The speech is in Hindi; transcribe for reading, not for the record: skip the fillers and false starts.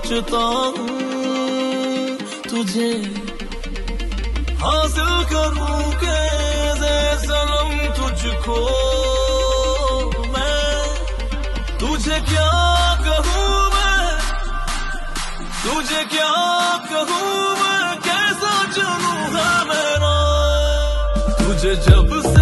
सोचता हूँ तुझे हासिल करूँ कैसे सनम तुझको मैं, तुझे क्या कहूँ मैं, तुझे क्या कहूँ मैं, कैसा चुनूँ है मेरा तुझे जब से